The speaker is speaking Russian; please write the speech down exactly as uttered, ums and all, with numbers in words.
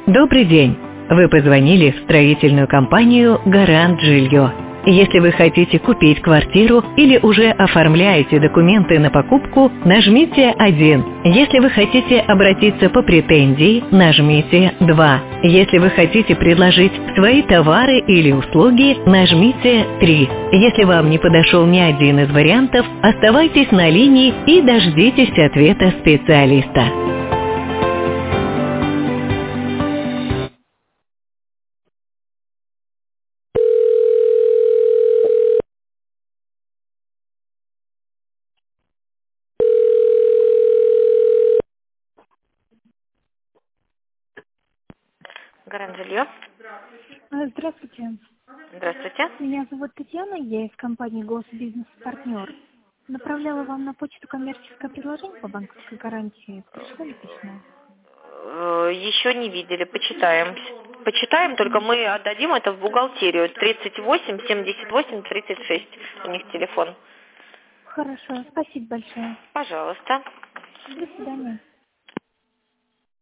Добрый день! Вы позвонили в строительную компанию «Гарант Жилье». Если вы хотите купить квартиру или уже оформляете документы на покупку, нажмите один. Если вы хотите обратиться по претензии, нажмите два. Если вы хотите предложить свои товары или услуги, нажмите три. Если вам не подошел ни один из вариантов, оставайтесь на линии и дождитесь ответа специалиста. Гарант Жилье. А, Здравствуйте. Здравствуйте. Меня зовут Татьяна, я из компании «Госбизнес-партнер». Направляла вам на почту коммерческое предложение по банковской гарантии. Пришло ли письмо? Э, Еще не видели, почитаем. Почитаем, только мы отдадим это в бухгалтерию. тридцать восемь семьдесят восемь тридцать шесть. У них телефон. Хорошо, спасибо большое. Пожалуйста. До свидания.